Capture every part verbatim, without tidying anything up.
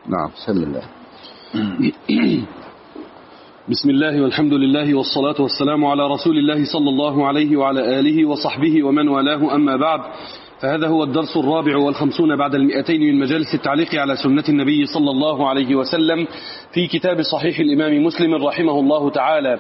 نعم. بسم الله. بسم الله والحمد لله والصلاة والسلام على رسول الله صلى الله عليه وعلى آله وصحبه ومن والاه، أما بعد، فهذا هو الدرس الرابع والخمسون بعد المئتين من مجالس التعليق على سنة النبي صلى الله عليه وسلم في كتاب صحيح الإمام مسلم رحمه الله تعالى،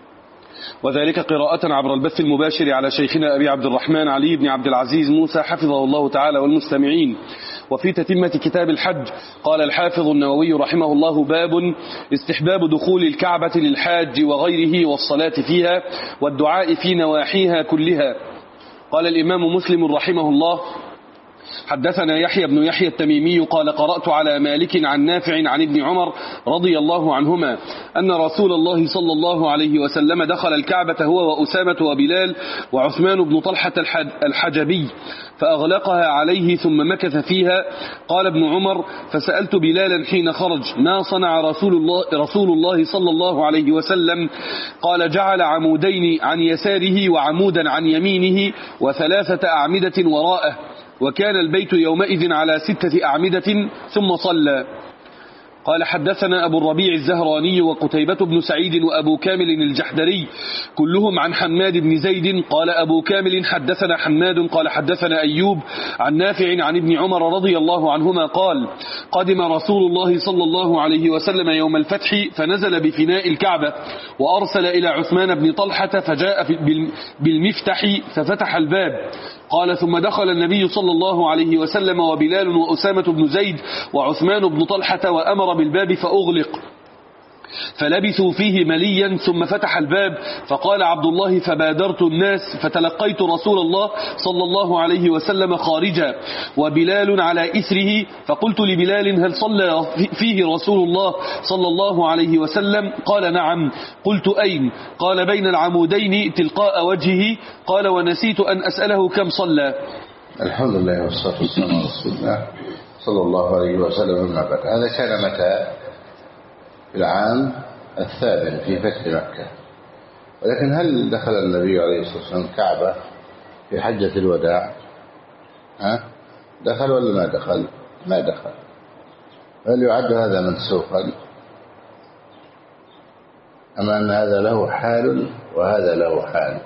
وذلك قراءة عبر البث المباشر على شيخنا أبي عبد الرحمن علي بن عبد العزيز موسى حفظه الله تعالى والمستمعين. وفي تتمة كتاب الحج قال الحافظ النووي رحمه الله: باب استحباب دخول الكعبة للحاج وغيره والصلاة فيها والدعاء في نواحيها كلها. قال الإمام مسلم رحمه الله: حدثنا يحيى بن يحيى التميمي قال: قرأت على مالك عن نافع عن ابن عمر رضي الله عنهما أن رسول الله صلى الله عليه وسلم دخل الكعبة هو وأسامة وبلال وعثمان بن طلحة الحجبي فأغلقها عليه ثم مكث فيها. قال ابن عمر: فسألت بلالا حين خرج: ما صنع رسول الله, رسول الله صلى الله عليه وسلم؟ قال: جعل عمودين عن يساره وعمودا عن يمينه وثلاثة أعمدة وراءه، وكان البيت يومئذ على ستة أعمدة ثم صلى. قال: حدثنا أبو الربيع الزهراني وقتيبة بن سعيد وأبو كامل الجحدري كلهم عن حماد بن زيد. قال أبو كامل: حدثنا حماد قال حدثنا أيوب عن نافع عن ابن عمر رضي الله عنهما قال: قدم رسول الله صلى الله عليه وسلم يوم الفتح فنزل بفناء الكعبة وأرسل إلى عثمان بن طلحة فجاء بالمفتح ففتح الباب. قال: ثم دخل النبي صلى الله عليه وسلم وبلال وأسامة بن زيد وعثمان بن طلحة وأمر بالباب فأغلق، فلبثوا فيه مليا ثم فتح الباب. فقال عبد الله: فبادرت الناس فتلقيت رسول الله صلى الله عليه وسلم خارجا وبلال على إثره، فقلت لبلال: هل صلى فيه رسول الله صلى الله عليه وسلم؟ قال: نعم. قلت: أين؟ قال: بين العمودين تلقاء وجهه. قال: ونسيت أن أسأله كم صلى. الحمد لله والصلاة والسلام على رسول الله صلى الله عليه وسلم. أما بعد، هذا كان متى؟ في العام الثامن في فتح مكة. ولكن هل دخل النبي عليه الصلاة والسلام الكعبة في حجة الوداع؟ ها؟ دخل ولا ما دخل؟ ما دخل. هل يعد هذا منسوخا أم أن هذا له حال وهذا له حال؟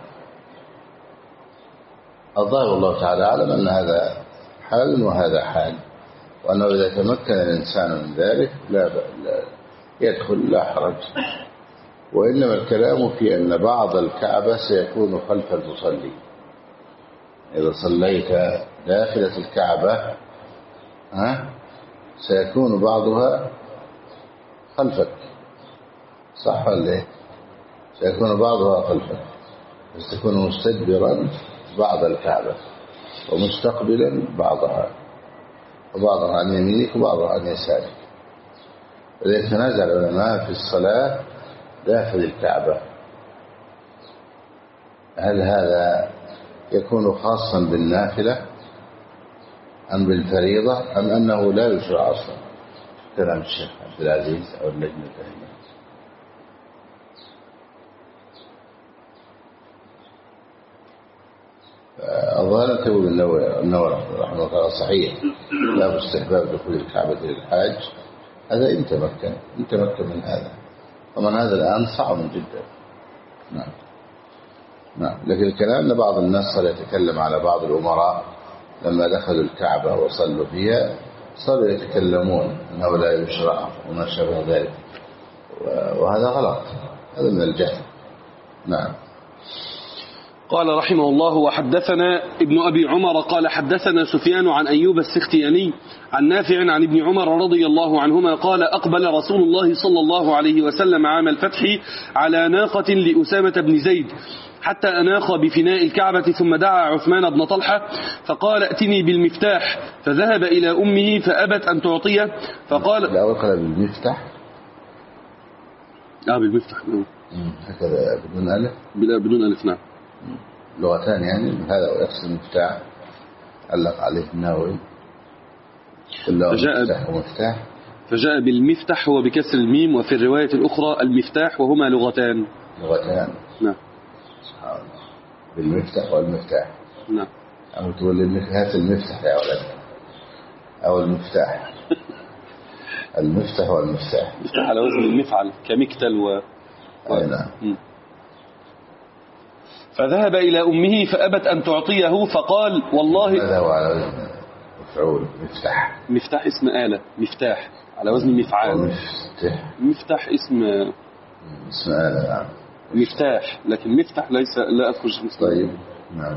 الظاهر الله تعالى أعلم أن هذا حال وهذا حال، وأنه إذا تمكن الإنسان من ذلك لا, لا يدخل لا حرج. وإنما الكلام في أن بعض الكعبة سيكون خلف المصلي. إذا صليت داخلة الكعبة ها سيكون بعضها خلفك، صح ولا إيه؟ سيكون بعضها خلفك، ستكون مستدبرا بعض الكعبة ومستقبلا بعضها، وبعضها عن يمينك وبعضها عن يسارك. ولذلك تنازع العلماء في الصلاة داخل الكعبة، هل هذا يكون خاصا بالنافلة أم بالفريضة أم أنه لا يشرع أصلا؟ كلام الشيخ عبد العزيز أو اللجنة الدائمة. الظاهر تقول النووي رحمه الله صحيح، لا استحباب دخول الكعبة للحاج. هذا إن تمكن إن تمكن من هذا، ومن هذا الآن صعب جدا. نعم نعم. لكن الكلام أن بعض الناس صار يتكلم على بعض الأمراء لما دخلوا الكعبة وصلوا فيها صاروا يتكلمون أنه لا يشرع وما شابه ذلك، وهذا غلط، هذا من الجهل. نعم. قال رحمه الله: وحدثنا ابن أبي عمر قال حدثنا سفيان عن أيوب السختياني عن نافع عن ابن عمر رضي الله عنهما قال: أقبل رسول الله صلى الله عليه وسلم عام الفتح على ناقة لأسامة بن زيد حتى أناخ بفناء الكعبة، ثم دعا عثمان بن طلحة فقال: ائتني بالمفتاح، فذهب إلى أمه فأبت أن تعطيه، فقال: لا أقل بالمفتاح. آه بالمفتاح هكذا بدون ألف. بدون ألف. نعم. لغتان يعني، هذا ويقصد المفتاح علق عليه النووي. فجاء, ومفتاح. فجاء بالمفتاح هو بكسر الميم، وفي الرواية الأخرى المفتاح، وهما لغتان. لغتان. نعم. سبحان الله. بالمفتاح والمفتاح. نعم. أو تقول لي هات المفتاح يا ولد أو المفتاح. المفتح والمفتاح. مفتاح على وزن المفعل كمكتل و... و... أي نعم. فذهب إلى أمه فأبت أن تعطيه فقال والله. هذا هو على وزن مفعول مفتاح. مفتاح اسم آلة، مفتاح على وزن مفعال. مفتاح مفتاح اسم اسم آلة. نعم. مفتاح، لكن مفتاح ليس، لا أذكر اسمه. طيب. نعم.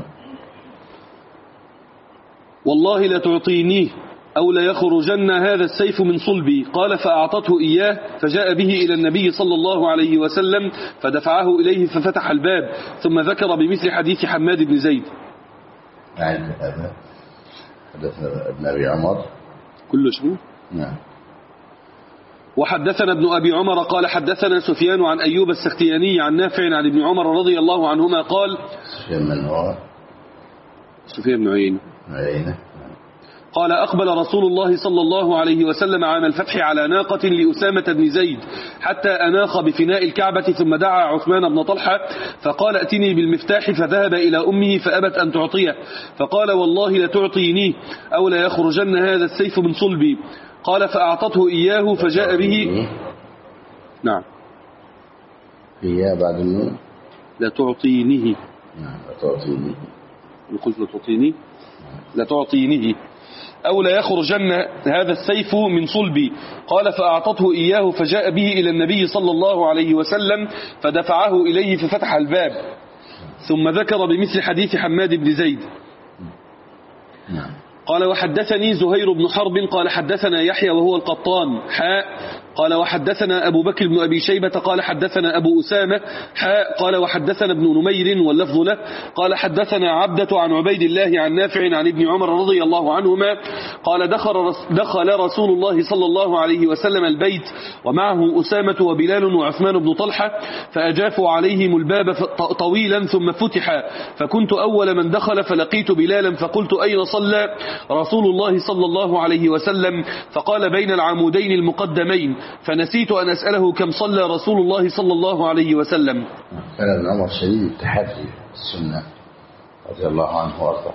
والله لتعطينيه أو ليخرجن هذا السيف من صلبي. قال فأعطته إياه فجاء به إلى النبي صلى الله عليه وسلم فدفعه إليه ففتح الباب، ثم ذكر بمثل حديث حماد بن زيد. نعم. هذا حدثنا ابن أبي عمر كله شنو؟ نعم. وحدثنا ابن أبي عمر قال حدثنا سفيان عن أيوب السختياني عن نافع عن ابن عمر رضي الله عنهما قال. سفيان من هو؟ سفيان بن عيينة. عيينة. قال أقبل رسول الله صلى الله عليه وسلم عام الفتح على ناقة لأسامة بن زيد حتى أناخ بفناء الكعبة، ثم دعا عثمان بن طلحة فقال ائتني بالمفتاح، فذهب إلى أمه فأبت أن تعطيه، فقال والله لتعطينيه أو لا يخرجن هذا السيف من صلبي. قال فأعطته إياه فجاء به. نعم. إياه بعد النون. لتعطينيه. نعم. لتعطينيه. قلت لتعطيني. لتعطينيه أو لا يخرجن هذا السيف من صلبي. قال فأعطته إياه فجاء به إلى النبي صلى الله عليه وسلم فدفعه إليه ففتح الباب، ثم ذكر بمثل حديث حماد بن زيد. قال وحدثني زهير بن حرب قال حدثنا يحيى وهو القطان حاء قال وحدثنا أبو بكر بن أبي شيبة قال حدثنا أبو أسامة حاء قال وحدثنا ابن نمير واللفظ له قال حدثنا عبدة عن عبيد الله عن نافع عن ابن عمر رضي الله عنهما قال دخل, دخل رسول الله صلى الله عليه وسلم البيت ومعه أسامة وبلال وعثمان بن طلحة، فأجافوا عليهم الباب طويلا ثم فتح، فكنت أول من دخل فلقيت بلالا فقلت أين صلى رسول الله صلى الله عليه وسلم؟ فقال بين العمودين المقدمين، فنسيت أن أسأله كم صلى رسول الله صلى الله عليه وسلم. كان ابن عمر شديد التحري السنة رضي الله عنه وارضاه.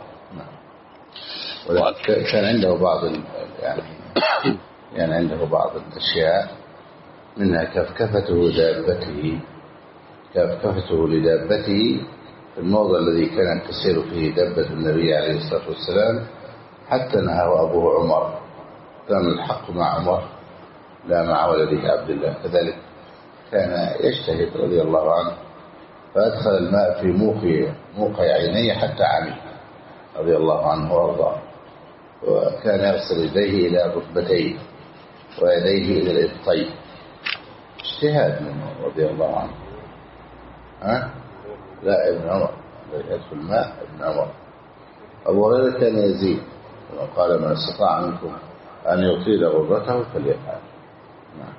كان عنده بعض يعني يعني عنده بعض الأشياء منها كفكفته دابته كفكفته لدابته في الموضع الذي كانت تسير فيه دابة النبي عليه الصلاة والسلام، حتى نهاه أبوه عمر. كان الحق مع عمر لا مع ولده عبد الله، كذلك كان يجتهد رضي الله عنه، فأدخل الماء في موقع موقع عينيه حتى عمي رضي الله عنه وارضاه، وكان يغسل يديه إلى الركبتين ويديه إلى الإبطين. اجتهاد منه رضي الله عنه. ها؟ لا ابن عمر يدخل الماء ابن عمر. أبو هريرة كان يزيد وقال من استطاع منكم أن يطيل غرته فليفعل. نعم.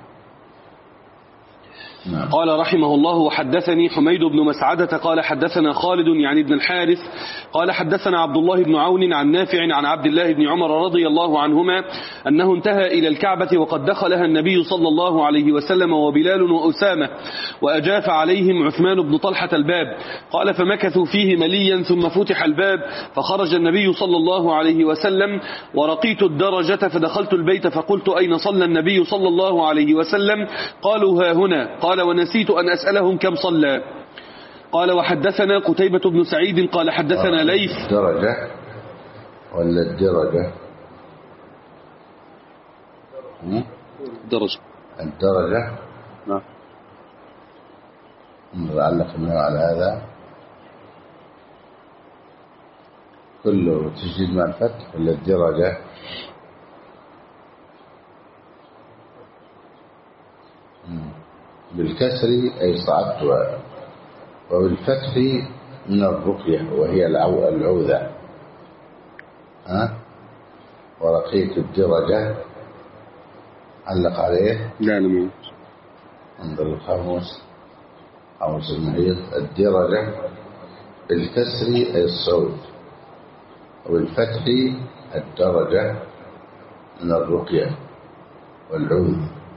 نعم. قال رحمه الله وحدثني حميد بن مسعدة قال حدثنا خالد يعني ابن الحارث قال حدثنا عبد الله بن عون عن نافع عن عبد الله بن عمر رضي الله عنهما أنه انتهى إلى الكعبة وقد دخلها النبي صلى الله عليه وسلم وبلال وأسامة، وأجاف عليهم عثمان بن طلحة الباب. قال فمكثوا فيه مليا ثم فتح الباب فخرج النبي صلى الله عليه وسلم، ورقيت الدرجة فدخلت البيت فقلت أين صلى النبي صلى الله عليه وسلم؟ قالوا ها هنا. قال ونسيت أن أسألهم كم صلى. قال وحدثنا قتيبة بن سعيد قال حدثنا ليث. الدرجة ولا الدرجة؟ درجة الدرجة. نعم. نعلق منه على هذا كله تجديد مع الفتح ولا الدرجة؟ بالكسر أي صعدت، وبالفتح من الرقية وهي العوذة. ها؟ ورقية الدرجة علق عليه. لا لم انظر القاموس قاموس المحيط. الدرجة بالكسر أي الصعود، وبالفتح الدرجة من الرقية والعوذ.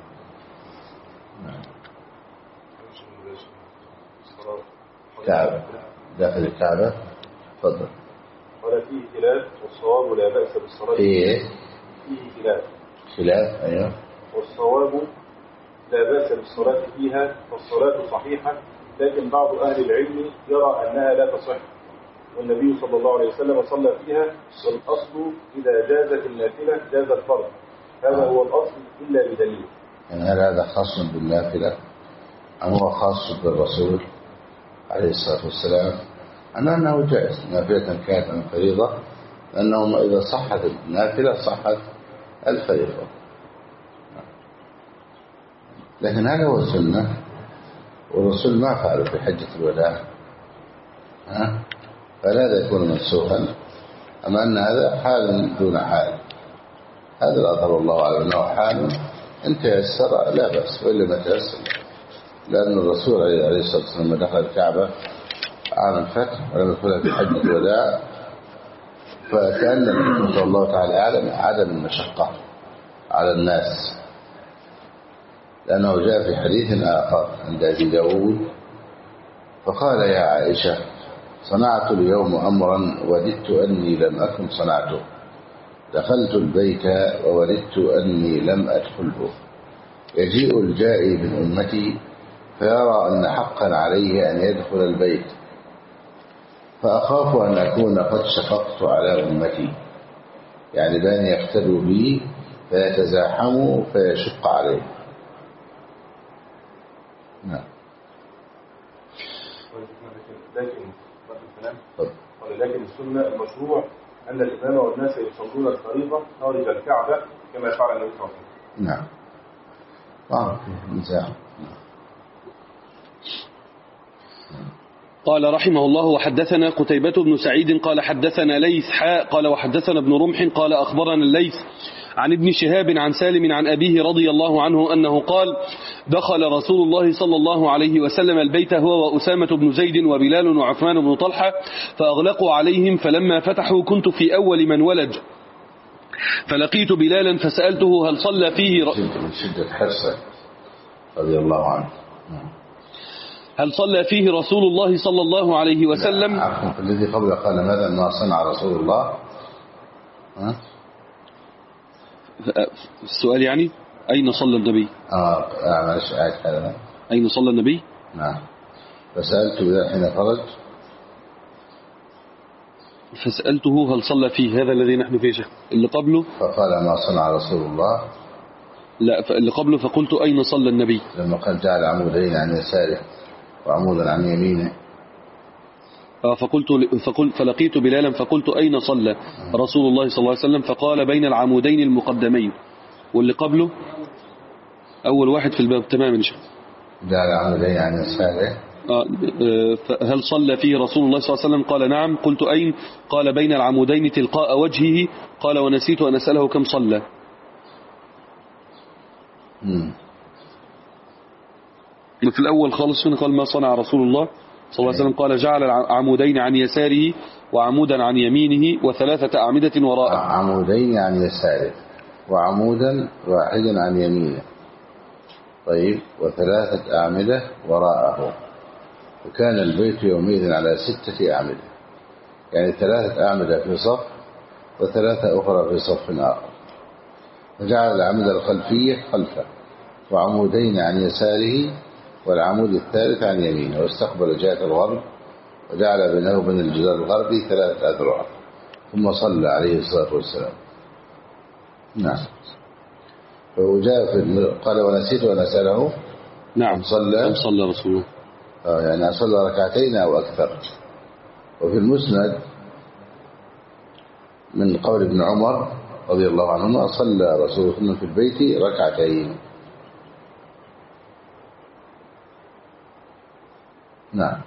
كعبة داخل الكعبة. تفضل. قال فيه خلاف والصواب لا بأس بالصلاة فيه فيه خلاف خلاف أيوه والصواب لا بأس بالصلاة فيها فالصلاة صحيحة، لكن بعض أهل العلم يرى أنها لا تصح، والنبي صلى الله عليه وسلم صلى فيها، والأصل إذا جازت النافلة جاز الفرض، هذا هو الأصل إلا بدليل. يعني هل هذا خاص بالنافلة أم هو خاص بالرسول عليه الصلاة والسلام؟ أنا أنه جائز نافلة كانت أم فريضة، لأنهم إذا صحت النافلة صحت الفريضة. لكن هذا هو السنة، والرسول ما فعله في حجة الوداع، ها؟ فلا يكون منسوخا، أما أن هذا حال دون حال. هذا الأظهر الله أعلم أنه حال إن تيسر لا بأس، وإلا ما تيسر، لأن الرسول عليه الصلاة والسلام لما دخل الكعبة عام الفتح ولم يدخلها في حجة الوداع، فكأن الحكمة الله تعالى أعلم عدم المشقة على الناس، لأنه جاء في حديث آخر عند أبي داود فقال يا عائشة صنعت اليوم أمرا وددت أني لم أكن صنعته، دخلت البيت ووددت أني لم أدخله، يجيء الجائي من أمتي فيرى أن حقا عليه أن يدخل البيت، فأخاف أن أكون قد شققت على أمتي، يعني بأن يقتدوا بي فيتزاحموا فيشق عليه. نعم. ولكن السنة المشروع أن الإمام والناس يصلون الفريضة خارج الكعبة كما فعل النبي صلى الله عليه وسلم. نعم. آه فيه نزاع. قال رحمه الله وحدثنا قتيبة بن سعيد قال حدثنا ليث حاء قال وحدثنا ابن رمح قال أخبرنا الليث عن ابن شهاب عن سالم عن أبيه رضي الله عنه أنه قال دخل رسول الله صلى الله عليه وسلم البيت هو وأسامة بن زيد وبلال وعثمان بن طلحة فأغلقوا عليهم، فلما فتحوا كنت في أول من ولج، فلقيت بلالا فسألته هل صلى فيه ر... من شدة حرصه رضي الله عنه هل صلى فيه رسول الله صلى الله عليه وسلم؟ عفوا الذي قبل قال ماذا ما صنع رسول الله؟ ها؟ السؤال يعني أين صلى النبي؟ آه معلش آية هذا أين صلى النبي؟ نعم. فسألته إذا حين خرج فسألته هل صلى فيه، هذا الذي نحن فيه شيء اللي قبله فقال ما صنع رسول الله. لا اللي قبله فقلت أين صلى النبي لما قال جعل عمودين عن يساره وعمودا عن يمينه، فقلت فقل فلقيت بلالا فقلت أين صلى رسول الله صلى الله عليه وسلم فقال بين العمودين المقدمين، واللي قبله أول واحد في الباب تمام إن شاء الله جعل عمودين عن يساره. هل صلى فيه رسول الله صلى الله عليه وسلم؟ قال نعم. قلت أين؟ قال بين العمودين تلقاء وجهه. قال ونسيت أن أسأله كم صلى. في الأول خالص قال ما صنع رسول الله صلى الله عليه وسلم؟ قال جعل عمودين عن يساره وعمودا عن يمينه وثلاثة أعمدة وراءه. عمودين عن يساره وعمودا واحدا عن يمينه، طيب، وثلاثة أعمدة وراءه، وكان البيت يومئذ على ستة أعمدة، يعني ثلاثة أعمدة في صف وثلاثة أخرى في صف آخر، فجعل الأعمدة الخلفية خلفه وعمودين عن يساره والعمود الثالث عن يمينه، واستقبل جهة الغرب وجعل بينه وبين الجدار الغربي ثلاثة أذرع، ثم صلى عليه الصلاة والسلام. نعم. وجاء في قال ونسيت أن أسأله نعم صلى صلى رسول الله آه يعني صلى ركعتين أو أكثر. وفي المسند من قول ابن عمر رضي الله عنهما صلى رسول الله في البيت ركعتين. نعم.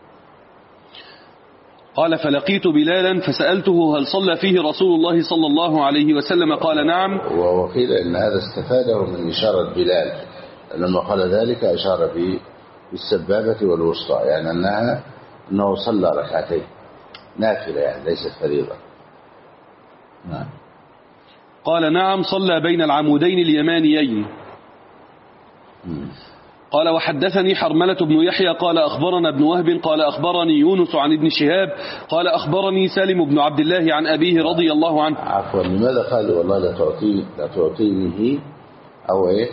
قال فلقيت بلالا فسألته هل صلى فيه رسول الله صلى الله عليه وسلم؟ قال نعم. وقيل إن هذا استفاده من إشارة بلال، لما قال ذلك أشار بالسبابة والوسطى، يعني أنها أنه صلى ركعتين نافلة يعني ليست فريضة. نعم. قال نعم صلى بين العمودين اليمانيين. م. قال وحدثني حرملة بن يحيى قال أخبرنا ابن وهب قال أخبرني يونس عن ابن شهاب قال أخبرني سالم بن عبد الله عن أبيه رضي الله عنه. عفوا، لماذا قال والله لا تعطيه لا تعطينه أو إيه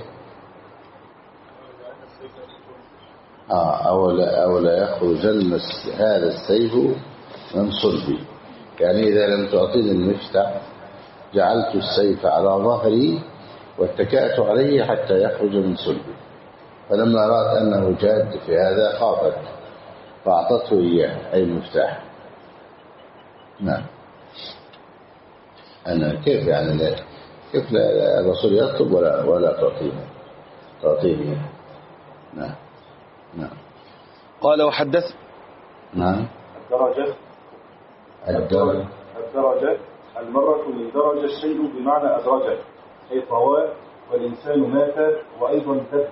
آه أو لا, أو لا يخرجن هذا السيف من صلبي، يعني إذا لم تعطيني المفتاح جعلت السيف على ظهري واتكأت عليه حتى يخرج من صلبي، فلما رأت أنه جاد في هذا خافت فأعطته إياه أي المفتاح. نعم. أنا كيف يعني لا كيف لا الرسول يطلب ولا ولا تعطيه تعطيه نعم نعم. قال وحدث نعم. الدرجة الدرجة الدرجة المرة من درج الشيء بمعنى أدرجه أي طواه، والإنسان مات وأيضا دب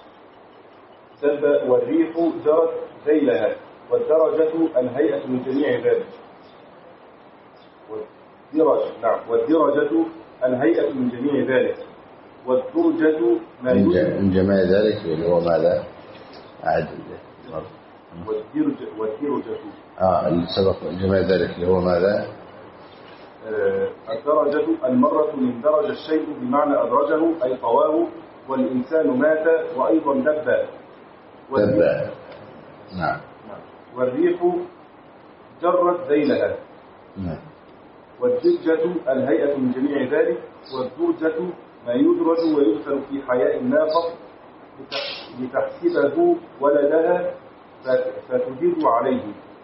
دب والريح جرت ذيلها، والدرجة الهيئة من جميع ذلك. والدرجة نعم والدرجة الهيئة من جميع ذلك، والدرجة ما من جميع ذلك اللي هو ماذا؟ عدل. والدرجة والدرجة آه اللي سبق من جميع ذلك اللي هو ماذا؟ آه الدرجة المرة من درج الشيء بمعنى أدرجه أي طواه، والإنسان مات وأيضا دب دب نعم. والريح جرت ذيلها. نعم. والدرجة الهيئة من جميع ذلك، والدرجة ما يدرج ويدخل في حياء الناقة لتحسبه ولدها فتدر عليه.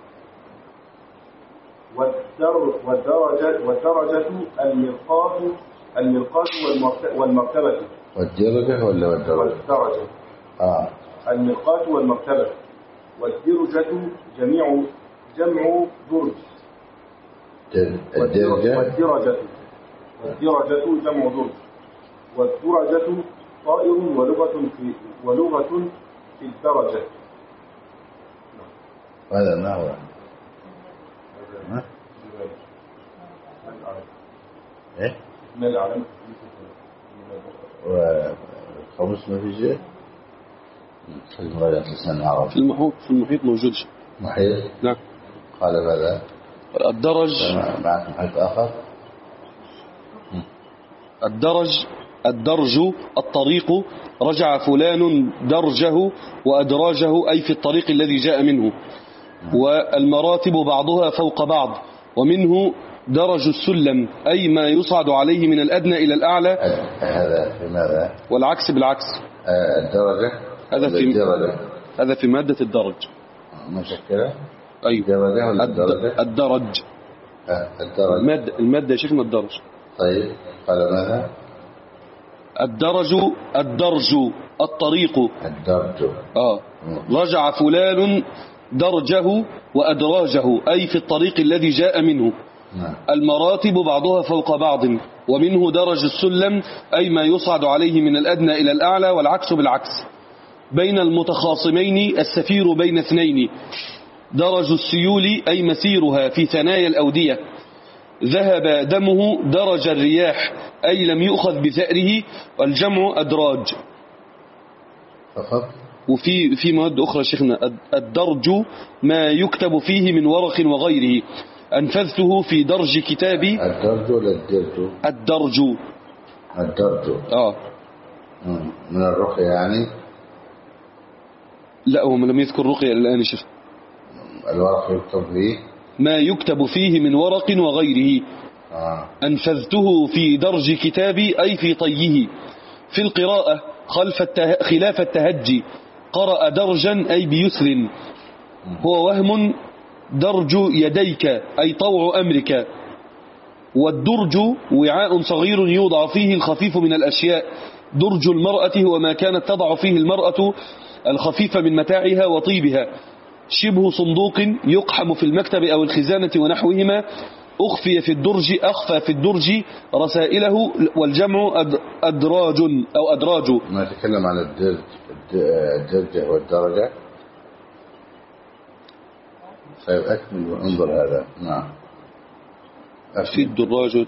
والدرجة والدرجة المرقاة المرقاة والمرتبة. والدرجة ولا والدرجة؟ والدرجة آه. المرقاة والمرتبة. والدرجة جميع جمع درج. الدرجة والدرجة والدرجة جمع درج. والدرجة طائر ولغة في ولغة في الدرجة. هذا ما هو ها؟ ايه من العلم وخمس ما في شيء في المراجعة لسان العرب في المحيط في المحيط موجود شيء. محيط نعم. قال ماذا؟ الدرج معك محيط آخر. الدرج الدرج الطريق، رجع فلان درجه وأدراجه أي في الطريق الذي جاء منه. والمراتب بعضها فوق بعض، ومنه درج السلم أي ما يصعد عليه من الأدنى إلى الأعلى. هذا في ماذا؟ والعكس بالعكس. الدرجة هذا في الدرجة. هذا في مادة الدرج مشكلة. أيوة. الدرجة ولا الدرجة؟ الدرج. الدرج. المادة المادة يا شيخنا الدرج. طيب قال ماذا؟ الدرج الدرج الطريق. الدرج. آه. رجع فلان درجه وأدراجه أي في الطريق الذي جاء منه. نعم. المراتب بعضها فوق بعض، ومنه درج السلم أي ما يصعد عليه من الأدنى إلى الأعلى، والعكس بالعكس. بين المتخاصمين السفير بين اثنين. درج السيول أي مسيرها في ثنايا الأودية. ذهب دمه درج الرياح أي لم يؤخذ بثأره، والجمع أدراج فقط. وفي في مواد أخرى شيخنا. الدرج ما يكتب فيه من ورق وغيره. أنفذته في درج كتابي. الدرج ولا الدرج؟ الدرج. الدرج. آه. من الرقية يعني؟ لا، هو لم يذكر رقية الآن يا شيخ. الورق يكتب فيه ما يكتب فيه من ورق وغيره. آه. أنفذته في درج كتابي أي في طيه. في القراءة خلف الته... خلاف التهجي، قرأ درجا أي بيسر. هو وهم درج يديك أي طوع أمرك. والدرج وعاء صغير يوضع فيه الخفيف من الأشياء. درج المرأة هو ما كانت تضع فيه المرأة الخفيف من متاعها وطيبها. شبه صندوق يقحم في المكتب أو الخزانة ونحوهما. أخفي في الدرج أخفى في الدرج رسائله. والجمع أدراج أو أدراج. ما تكلم عن الدرج الدرجة والدرجة. طيب أكمل وانظر هذا. نعم. في الدراجة.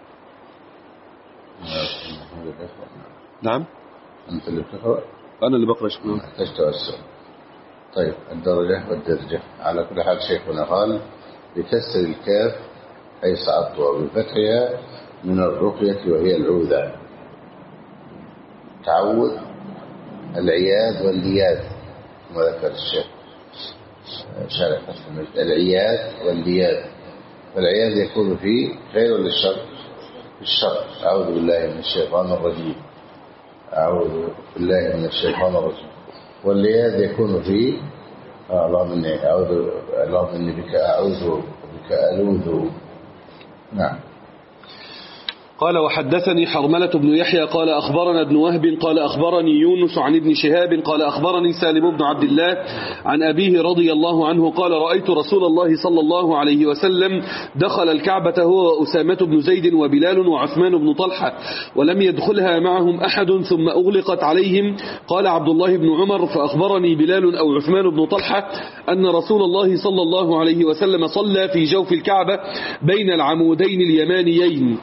نعم. أنت اللي بتقرأ. أنا اللي بقرأ شكرا. محتاج توسع. طيب الدرجة والدرجة على كل حال شيخنا قال بكسر الكاف أي صعبت، وبفتحها من الرقية وهي العوذة. تعود العياد واللياد كما ذكر الشيخ شارح فتح المجد، العياد واللياد. فالعياد يكون فيه خير ولا الشر؟ في الشر، أعوذ بالله من الشيطان الرجيم، أعوذ بالله من الشيطان الرجيم. واللياد يكون فيه آه اللهم إني أعوذ اللهم إني بك أعوذ بك ألوذ. نعم. قال وحدثني حرملة بن يحيى قال أخبرنا ابن وهب قال أخبرني يونس عن ابن شهاب قال أخبرني سالم بن عبد الله عن أبيه رضي الله عنه قال رأيت رسول الله صلى الله عليه وسلم دخل الكعبة هو وأسامة بن زيد وبلال وعثمان بن طلحة ولم يدخلها معهم أحد ثم أغلقت عليهم. قال عبد الله بن عمر فأخبرني بلال أو عثمان بن طلحة أن رسول الله صلى الله عليه وسلم صلى في جوف الكعبة بين العمودين اليمانيين.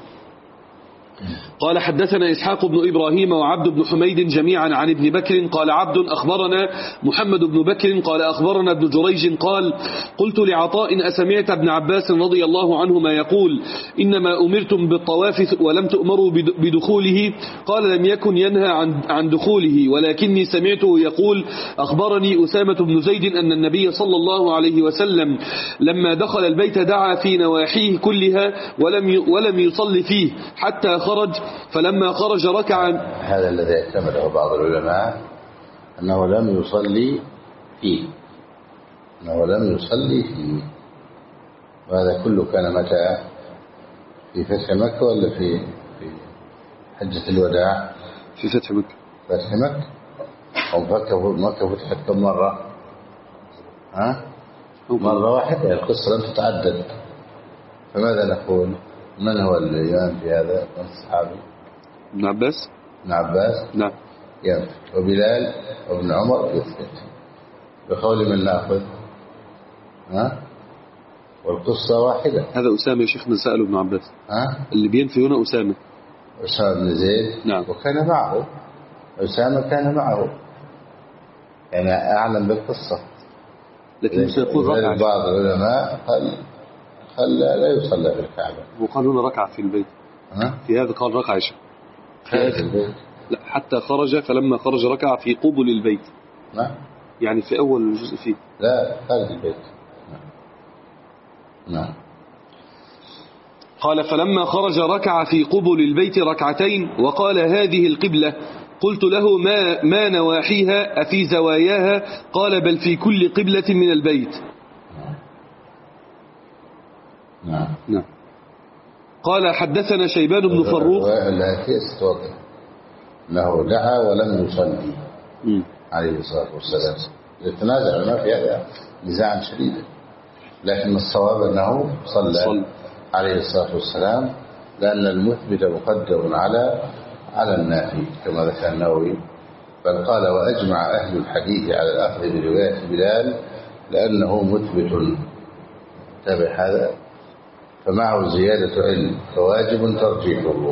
قال حدثنا إسحاق بن إبراهيم وعبد بن حميد جميعا عن ابن بكر قال عبد أخبرنا محمد بن بكر قال أخبرنا ابن جريج قال قلت لعطاء أسمعت ابن عباس رضي الله عنهما يقول إنما أمرتم بالطواف ولم تؤمروا بدخوله؟ قال لم يكن ينهى عن عن دخوله ولكني سمعته يقول أخبرني أسامة بن زيد أن النبي صلى الله عليه وسلم لما دخل البيت دعا في نواحيه كلها ولم ولم يصلي فيه حتى خرج فلما خرج ركع. هذا الذي اعتمده بعض العلماء أنه لم يصلي فيه أنه لم يصلي فيه وهذا كله كان متى؟ في فتح مكة ولا في في حجة الوداع؟ في فتح مكة. فتح مكة. أو مكة فتحت كم مرة؟ ها؟ مرة واحدة. القصة لم تتعدد. فماذا نقول؟ من هو الإمام في هذا من الصحابي؟ ابن عباس. ابن عباس نعم ينفذ وبلال وابن عمر يثبت. بقول من نأخذ؟ ها؟ والقصة واحدة. هذا أسامة يا شيخنا سأله ابن عباس. ها؟ اللي بينفي هنا أسامة. أسامة بن زيد. نعم. وكان معه أسامة كان معه يعني أعلم بالقصة. لكن سيقول ركعة. بعض العلماء قال قال لا يصلى في الكعبة وقال هنا ركعة في البيت. ها؟ في هذا قال ركعة عشاء في البيت. لا حتى خرج فلما خرج ركع في قبل البيت. نعم. يعني في أول الجزء فيه. لا خارج البيت. نعم. نعم. قال فلما خرج ركع في قبل البيت ركعتين وقال هذه القبلة. قلت له ما, ما نواحيها أفي زواياها؟ قال بل في كل قبلة من البيت. نعم. نعم. قال حدثنا شيبان بن فروخ. الآتي استوضح أنه دعا ولم يصلي عليه الصلاة والسلام. يتنازع ما في هذا نزاعا شديدا لكن الصواب أنه صلى, صلى عليه الصلاة والسلام لأن المثبت مقدر على على النافي كما ذكر النووي. بل قال وأجمع أهل الحديث على الأخذ برواية بلال لأنه مثبت. تابع هذا فمعه زيادة علم فواجب ترجيحه.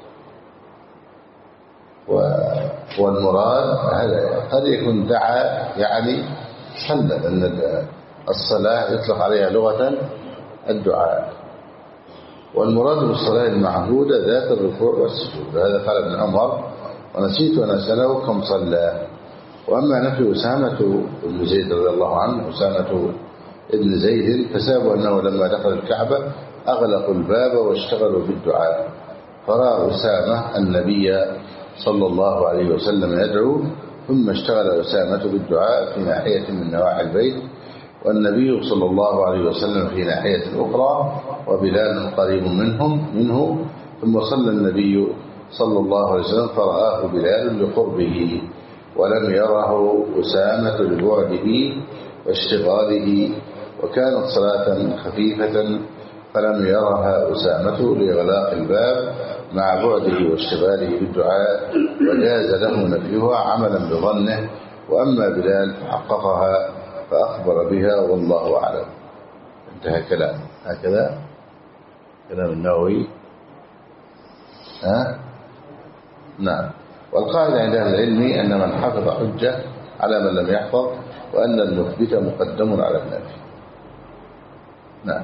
والمراد هذا قد يكون دعا يعني صلى لأن الصلاة يطلق عليها لغة الدعاء والمراد بالصلاة المعهودة ذات الركوع والسجود. هذا قال ابن عمر ونسيت أن أسأله كم صلى. وأما نفي أسامة بن زيد رضي الله عنه أسامة ابن زيد فسابوا أنه لما دخل الكعبة أغلقوا الباب واشتغلوا بالدعاء فرأى أسامة النبي صلى الله عليه وسلم يدعو ثم اشتغل أسامة بالدعاء في ناحية من نواحي البيت والنبي صلى الله عليه وسلم في ناحية أخرى وبلال قريب منهم منه. ثم صلى النبي صلى الله عليه وسلم فرآه بلال لقربه ولم يره أسامة لبعده واشتغاله وكانت صلاة خفيفة فلم يرها أسامة لإغلاق الباب مع بعده واشتغاله بالدعاء وجاز له نفيها عملا بظنه. وأما بلال فحققها فأخبر بها والله أعلم. انتهى كلام. هكذا كلام النووي. ها؟ نعم. والقاعدة عند أهل العلم أن من حفظ حجة على من لم يحفظ وأن المثبت مقدم على النافي. نعم.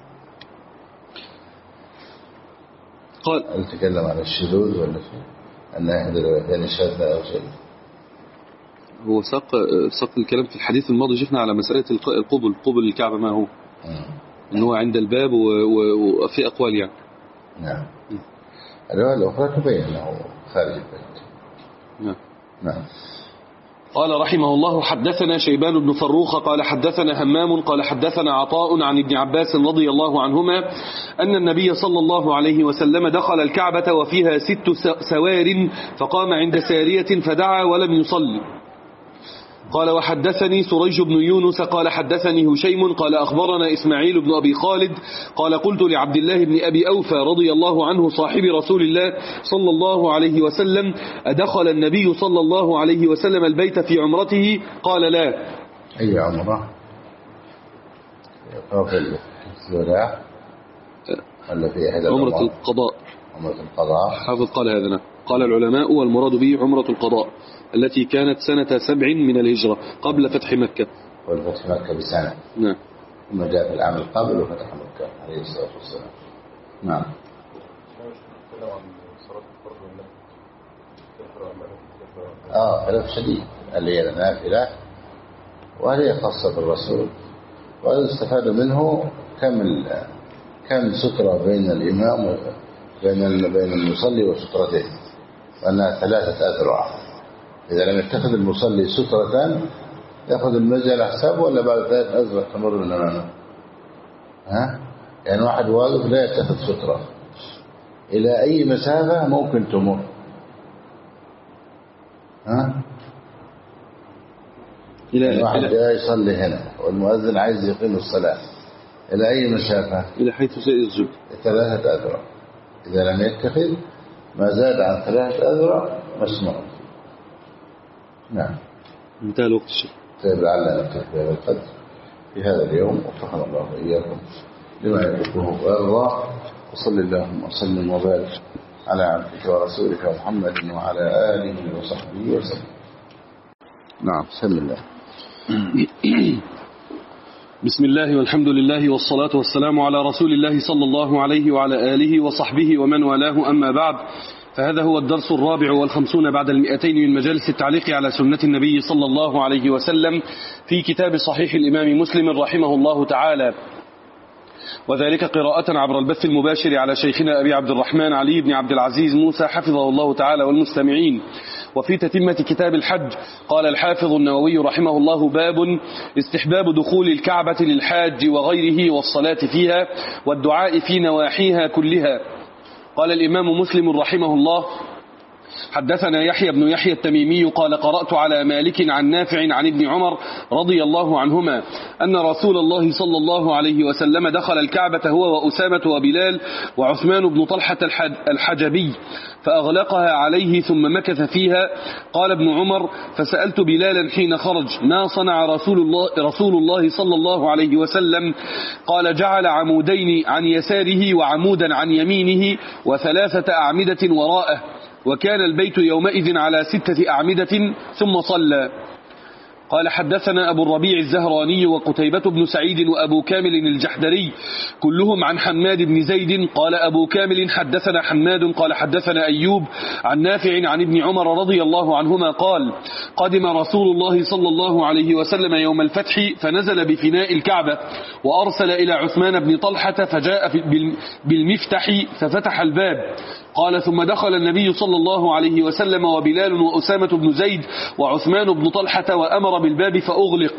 قال نتكلم عن الشذوذ ولا شيء؟ أن يحدث روايتين شاذة أو شيء. هو ساق ساق الكلام في الحديث الماضي شفنا على مسألة القبل قبل الكعبة ما هو إن هو عند الباب وفي أقوال يعني. نعم. الرواية الأخرى تبين أنه خارج البيت. نعم. نعم. قال رحمه الله: حدثنا شيبان بن فروخ قال حدثنا همام قال حدثنا عطاء عن ابن عباس رضي الله عنهما أن النبي صلى الله عليه وسلم دخل الكعبة وفيها ست سوار فقام عند سارية فدعا ولم يصلي. قال وحدثني سريج بن يونس قال حدثني هشيم قال أخبرنا إسماعيل بن أبي خالد قال قلت لعبد الله بن أبي أوفى رضي الله عنه صاحب رسول الله صلى الله عليه وسلم: أدخل النبي صلى الله عليه وسلم البيت في عمرته؟ قال لا. أي عمرة؟ في الوداع ولا في إحدى عمرة القضاء؟ عمرة القضاء. حافظ قال هذا. قال العلماء والمراد به عمرة القضاء التي كانت سنة سبع من الهجرة قبل فتح مكة. قبل فتح مكة بسنة. نعم. ثم جاء في العام القبل وفتح مكة عليه الصلاة والسلام. نعم. آه خلاف شديد اللي هي نافلة وهي خاصة بالرسول، وهذا استفاد منه كم كم سترة بين الإمام وبين بين المصلي وسترته، وأنها ثلاثة أذرع. إذا لم يتخذ المصلي سترة يأخذ المجال على حسابه ولا بعد ثلاث أذرع تمر من أمامه؟ ها؟ يعني واحد واقف لا يتخذ سترة، إلى أي مسافة ممكن تمر؟ ها؟ إلى يعني واحد جاي يصلي هنا والمؤذن عايز يقيم الصلاة، إلى أي مسافة؟ إلى حيث سيسجد ثلاثة أذرع. إذا لم يتخذ ما زاد عن ثلاثة أذرع مسموع. نعم. انتهى الوقت الشيخ. طيب لعلنا نكتفي بهذا القدر في هذا اليوم، وفقنا الله وإياكم لما يحبه ويرضاه، وصلى اللهم وسلم وبارك على عبدك ورسولك محمد وعلى آله وصحبه وسلم. نعم. بسم الله. بسم الله والحمد لله والصلاة والسلام على رسول الله صلى الله عليه وعلى آله وصحبه ومن والاه، أما بعد، فهذا هو الدرس الرابع والخمسون بعد المئتين من مجالس التعليق على سنة النبي صلى الله عليه وسلم في كتاب صحيح الإمام مسلم رحمه الله تعالى، وذلك قراءة عبر البث المباشر على شيخنا أبي عبد الرحمن علي بن عبد العزيز موسى حفظه الله تعالى والمستمعين. وفي تتمة كتاب الحج قال الحافظ النووي رحمه الله: باب استحباب دخول الكعبة للحاج وغيره والصلاة فيها والدعاء في نواحيها كلها. قال الإمام مسلم رحمه الله: حدثنا يحيى بن يحيى التميمي قال قرأت على مالك عن نافع عن ابن عمر رضي الله عنهما أن رسول الله صلى الله عليه وسلم دخل الكعبة هو وأسامة وبلال وعثمان بن طلحة الحجبي فأغلقها عليه ثم مكث فيها. قال ابن عمر: فسألت بلالا حين خرج: ما صنع رسول الله, رسول الله صلى الله عليه وسلم؟ قال: جعل عمودين عن يساره وعمودا عن يمينه وثلاثة أعمدة وراءه، وكان البيت يومئذ على ستة أعمدة ثم صلى. قال حدثنا أبو الربيع الزهراني وقتيبة بن سعيد وأبو كامل الجحدري كلهم عن حماد بن زيد. قال أبو كامل حدثنا حماد قال حدثنا أيوب عن نافع عن ابن عمر رضي الله عنهما قال: قدم رسول الله صلى الله عليه وسلم يوم الفتح فنزل بفناء الكعبة وأرسل إلى عثمان بن طلحة فجاء بالمفتح ففتح الباب. قال: ثم دخل النبي صلى الله عليه وسلم وبلال وأسامة بن زيد وعثمان بن طلحة وأمر بالباب فأغلق،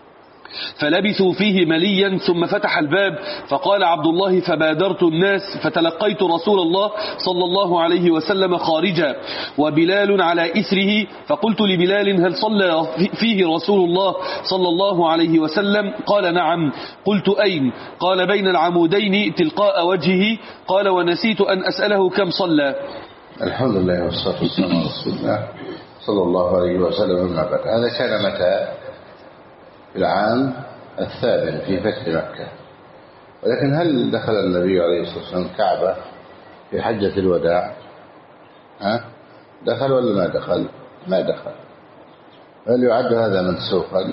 فلبثوا فيه مليا ثم فتح الباب. فقال عبد الله: فبادرت الناس فتلقيت رسول الله صلى الله عليه وسلم خارجا وبلال على إثره، فقلت لبلال: هل صلى فيه رسول الله صلى الله عليه وسلم؟ قال: نعم. قلت: أين؟ قال: بين العمودين تلقاء وجهه. قال: ونسيت أن أسأله كم صلى. الحمد لله والصلاة والسلام على رسول الله صلى الله عليه وسلم. أما بعد، هذا كان متى؟ في العام الثامن في فتح مكة. ولكن هل دخل النبي عليه الصلاة والسلام الكعبة في حجة الوداع؟ ها؟ دخل ولا ما دخل؟ ما دخل. هل يعد هذا منسوخا؟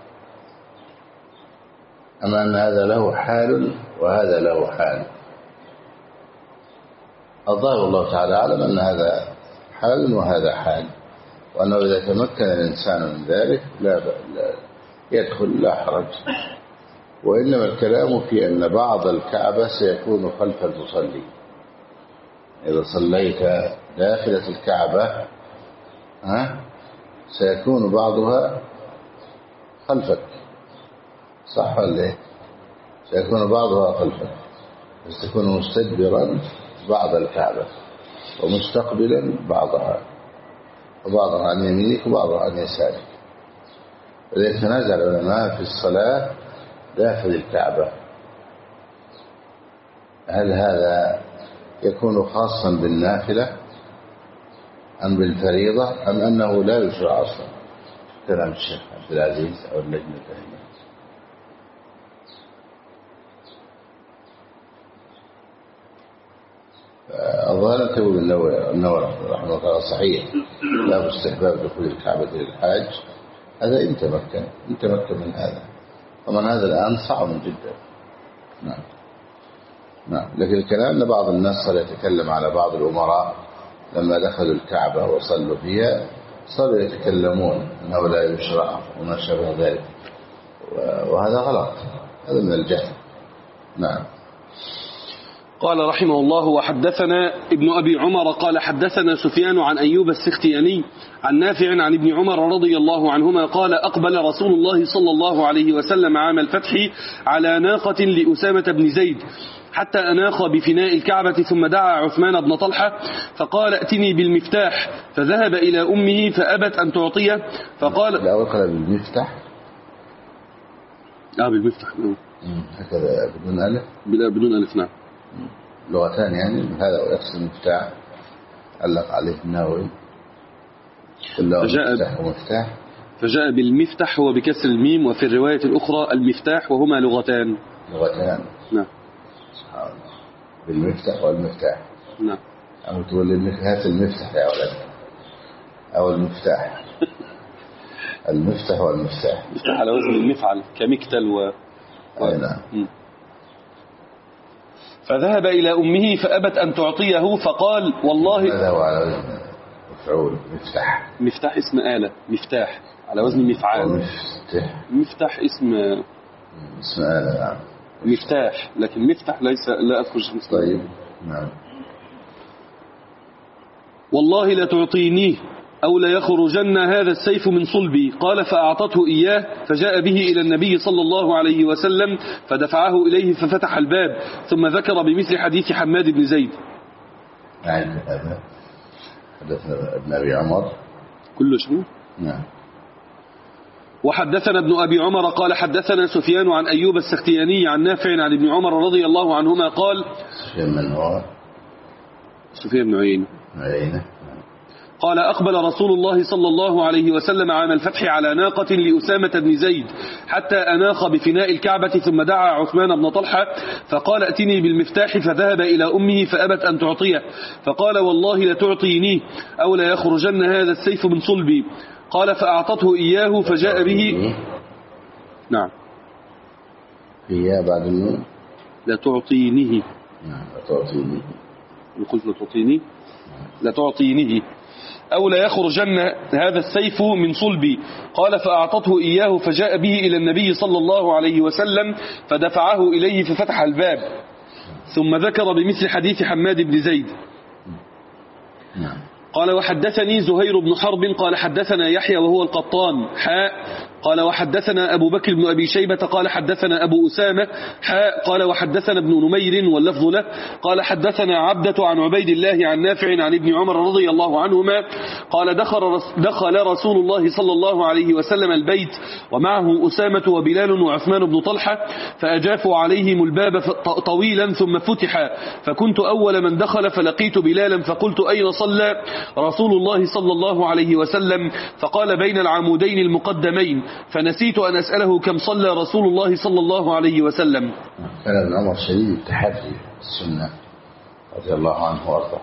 أما أن هذا له حال وهذا له حال. الظاهر الله تعالى أعلم أن هذا حال وهذا حال، وأنه إذا تمكن الإنسان من ذلك لا, لا يدخل لا حرج. وإنما الكلام في أن بعض الكعبة سيكون خلف المصلي. إذا صليت داخلة الكعبة ها سيكون بعضها خلفك، صح ولا إيه؟ سيكون بعضها خلفك، ستكون مستدبرا بعض الكعبة ومستقبلا بعضها، وبعضها عن يمينك وبعضها عن يسارك. ولذلك تنازع العلماء في الصلاة داخل الكعبة، هل هذا يكون خاصا بالنافلة أم بالفريضة أم أنه لا يشرع أصلا؟ كلام الشيخ عبد العزيز أو اللجنة الدائمة. الظاهر تقول النووي رحمه الله صحيح لا استحباب دخول الكعبة للحاج، هذا إن تمكن إن تمكن من هذا، ومن هذا الآن صعب جدا. نعم نعم. لكن الكلام أن بعض الناس صار يتكلم على بعض الأمراء لما دخلوا الكعبة وصلوا فيها صاروا يتكلمون أنه لا يشرع وما شابه ذلك، وهذا غلط، هذا من الجهل. نعم. قال رحمه الله: وحدثنا ابن أبي عمر قال حدثنا سفيان عن أيوب السختياني عن نافع عن ابن عمر رضي الله عنهما قال: أقبل رسول الله صلى الله عليه وسلم عام الفتح على ناقة لأسامة بن زيد حتى أناخ بفناء الكعبة، ثم دعا عثمان بن طلحة فقال: ائتني بالمفتاح، فذهب إلى أمه فأبت أن تعطيه، فقال لا أقل بالمفتاح آه بالمفتاح هكذا بدون ألف بلا بدون ألف. نعم. لغتان يعني، هذا يقصد المفتاح علق عليه النووي فجاء, ومفتاح. فجاء بالمفتاح هو بكسر الميم، وفي الرواية الأخرى المفتاح، وهما لغتان لغتان. نعم. سبحان الله. بالمفتاح والمفتاح. نعم. أو تقول لي هات المفتاح يا ولد أو المفتاح المفتاح والمفتاح مفتاح على وزن المفعل كمكتل و... و... نعم. فذهب إلى أمه فأبت أن تعطيه، فقال: والله هذا هو على وزن مفعول. مفتاح مفتاح اسم آلة، مفتاح على وزن مفعال. مفتاح مفتاح اسم اسم آلة. نعم. مفتاح، لكن مفتاح ليس، لا أذكر اسم. طيب. نعم. والله لا تعطينيه أو لا يخرجن هذا السيف من صلبي. قال: فأعطته إياه، فجاء به إلى النبي صلى الله عليه وسلم فدفعه إليه ففتح الباب، ثم ذكر بمثل حديث حماد بن زيد. نعم. هذا حدثنا ابن أبي عمر كل شيء. نعم. وحدثنا ابن أبي عمر قال حدثنا سفيان عن أيوب السختياني عن نافع عن ابن عمر رضي الله عنهما قال: سفيان من هو؟ سفيان بن عيينة. عيينة. قال: أقبل رسول الله صلى الله عليه وسلم عام الفتح على ناقة لأسامة بن زيد حتى أناخ بفناء الكعبة، ثم دعا عثمان بن طلحة فقال: ائتني بالمفتاح، فذهب إلى أمه فأبت أن تعطيه، فقال: والله لتعطينيه أو لا يخرجن هذا السيف من صلبي. قال: فأعطته إياه فجاء به. نعم. إياه بعد النون. لا تعطينيه. نعم. لا تعطينيه. قلت لا تعطيني. لا تعطينيه أو لا يخرجن هذا السيف من صلبي. قال: فأعطته إياه فجاء به إلى النبي صلى الله عليه وسلم فدفعه إليه ففتح الباب، ثم ذكر بمثل حديث حماد بن زيد. نعم. قال: وحدثني زهير بن حرب قال حدثنا يحيى وهو القطان حاء قال: وحدثنا أبو بكر بن أبي شيبة قال حدثنا أبو أسامة حاء قال: وحدثنا ابن نمير واللفظ له قال: حدثنا عبدة عن عبيد الله عن نافع عن ابن عمر رضي الله عنهما قال: دخل, دخل رسول الله صلى الله عليه وسلم البيت ومعه أسامة وبلال وعثمان بن طلحة، فأجافوا عليهم الباب طويلا ثم فتح، فكنت أول من دخل، فلقيت بلالا فقلت: أين صلى رسول الله صلى الله عليه وسلم؟ فقال: بين العمودين المقدمين، فنسيت أن أسأله كم صلى رسول الله صلى الله عليه وسلم. كان ابن عمر شديد التحري السنة رضي الله عنه وارضاه.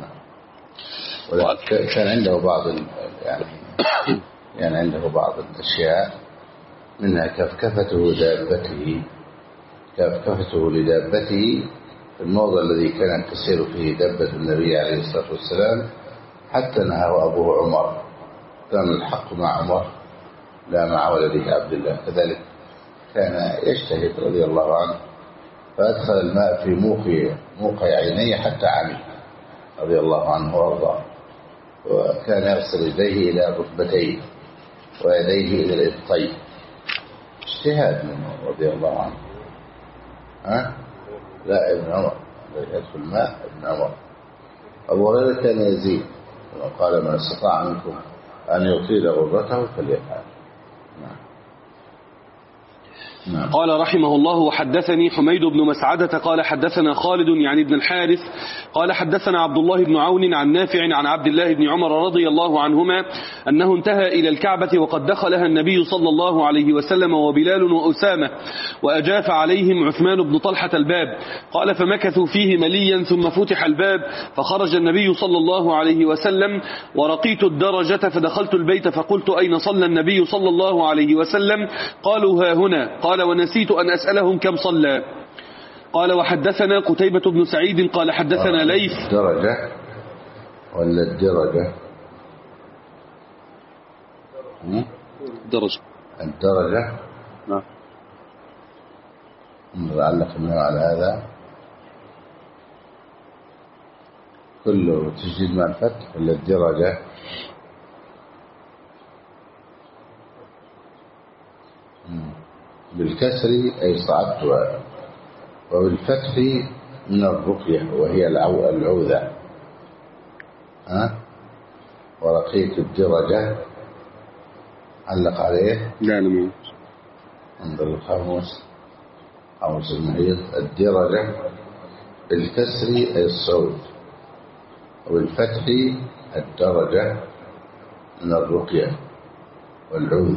كان عنده بعض يعني يعني عنده بعض الأشياء، منها كفكفته دابته كفكفته لدابته في الموضع الذي كانت تسير فيه دابة النبي عليه الصلاة والسلام، حتى نهاه أبوه عمر، كان الحق مع عمر لا مع ولده عبد الله. كذلك كان يجتهد رضي الله عنه، فأدخل الماء في موق موق عينيه حتى عمي رضي الله عنه وارضاه، وكان يغسل يديه إلى الركبتين ويديه إلى الإبطين. اجتهاد منه رضي الله عنه. ها؟ لا ابن عمر يدخل الماء ابن عمر. أبو هريرة كان يزيد وقال من استطاع منكم أن يطيل غرته فليفعل. نعم. نعم. قال رحمه الله: وحدثني حميد بن مسعدة قال حدثنا خالد يعني ابن الحارث قال حدثنا عبد الله بن عون عن نافع عن عبد الله بن عمر رضي الله عنهما أنه انتهى إلى الكعبة وقد دخلها النبي صلى الله عليه وسلم وبلال وأسامة، وأجاف عليهم عثمان بن طلحة الباب. قال فمكثوا فيه مليا ثم فتح الباب فخرج النبي صلى الله عليه وسلم ورقيت الدرجة فدخلت البيت فقلت أين صلى النبي صلى الله عليه وسلم؟ قالوا ها هنا. قال ونسيت أن أسألهم كم صلى. قال وحدثنا قتيبة بن سعيد قال حدثنا ليث. الدرجة ولا الدرجة؟ درجة الدرجة. نعم. لعلك منه على هذا كله تجديد مع الفتح ولا الدرجة؟ بالكسر أي صعدتها، وبالفتح من الرقية وهي العوذة. ها؟ ورقية الدرجة علق عليه. لا نمو انظر القاموس قاموس المحيط. الدرجة بالكسر أي الصعود، وبالفتح الدرجة من الرقية والعوذ.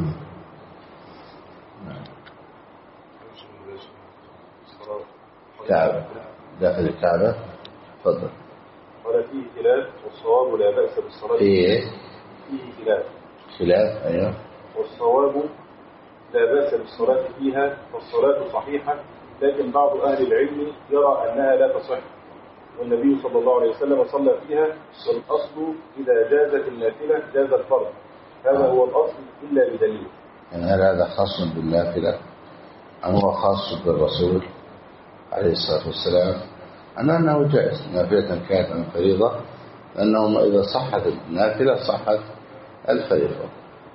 كعبة داخل الكعبة. تفضل. قال فيه خلاف والصواب لا بأس بالصلاة فيه فيه خلاف خلاف أيوه. والصواب لا بأس بالصلاة فيها فالصلاة صحيحة، لكن بعض أهل العلم يرى أنها لا تصح، والنبي صلى الله عليه وسلم صلى فيها. والأصل إذا جازت النافلة جاز الفرض، هذا هو الأصل إلا بدليل. يعني هل هذا خاص بالنافلة أم هو خاص بالرسول عليه الصلاة والسلام؟ أنا أنه جائز نافلة كانت من فريضة، لأنه إذا صحت النافلة صحت الفريضة.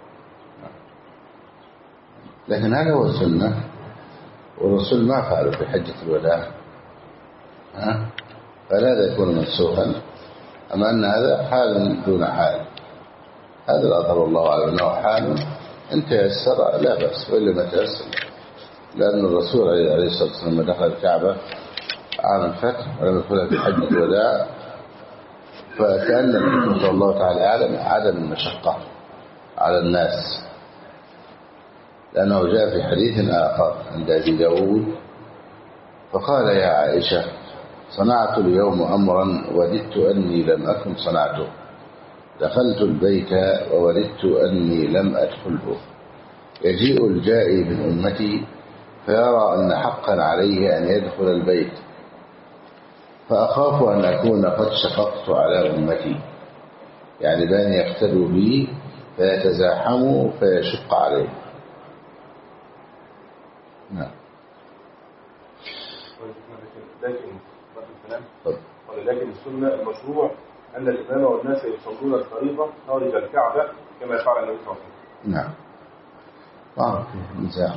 لكن هذا هو السنة، والرسول ما فعله في حجة الوداع، ها؟ فلا يكون منسوخا. أما أن هذا حال دون حال، هذا الأظهر الله عليه أنه حال إن تيسر لا بأس، وإلا ما تيسر، لأن الرسول عليه الصلاة والسلام لما دخل الكعبة عام الفتح ولم يدخلها في حجة الوداع، فكأن الحكم صلى الله تعالى أعلم عدم المشقة على الناس، لأنه جاء في حديث آخر عند أبي داود فقال يا عائشة صنعت اليوم أمرا وددت أني لم أكن صنعته، دخلت البيت ووددت أني لم أدخله، يجيء الجائي من أمتي فيرى أن حقا عليه أن يدخل البيت، فأخاف أن أكون قد شققت على أمتي، يعني بأن يقتدوا بي فيتزاحموا فيشق عليه. نعم. لكن ولكن السنة المشروع أن الإمام والناس يصلون الفريضة خارج الكعبة كما فعل النبي صلى الله عليه وسلم. نعم. بارك فيه نزاع.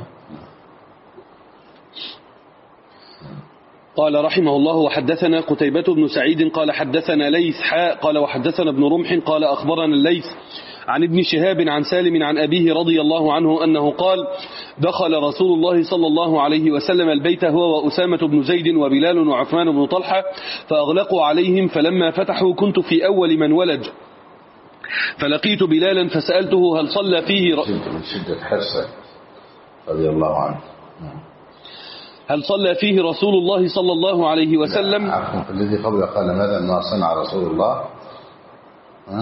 قال رحمه الله: وحدثنا قتيبة بن سعيد قال حدثنا ليث حاء قال وحدثنا ابن رمح قال أخبرنا الليث عن ابن شهاب عن سالم عن أبيه رضي الله عنه أنه قال: دخل رسول الله صلى الله عليه وسلم البيت هو وأسامة بن زيد وبلال وعثمان بن طلحة فأغلقوا عليهم، فلما فتحوا كنت في أول من ولج، فلقيت بلالا فسألته هل صلى فيه ر... من شدة حرصه رضي الله عنه هل صلى فيه رسول الله صلى الله عليه وسلم؟ الذي قبل قال ماذا ما صنع رسول الله؟ ها؟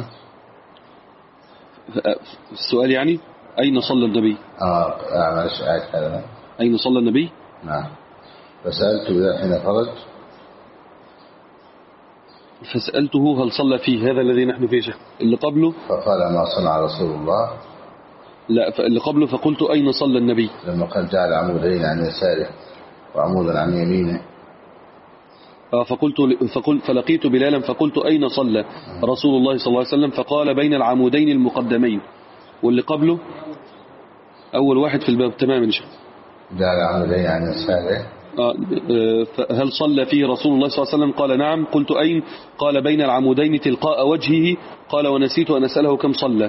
السؤال يعني أين صلى النبي؟ آه معلش آية هذا أين صلى النبي؟ نعم. فسألت إذا حين خرج فسألته هل صلى فيه، هذا الذي نحن فيه شيخ. اللي قبله فقال ما صنع رسول الله. لا، اللي قبله فقلت أين صلى النبي. لما قال جعل عمودين عن يساره وعمودا عن يمينه. فقلت فقلت فلقيت بلالا فقلت أين صلى رسول الله صلى الله عليه وسلم، فقال بين العمودين المقدمين. واللي قبله أول واحد في الباب تماما إن شاء الله. جعل عمودين عن يساره. هل صلى فيه رسول الله صلى الله عليه وسلم؟ قال نعم. قلت أين؟ قال بين العمودين تلقاء وجهه. قال ونسيت أن أسأله كم صلى.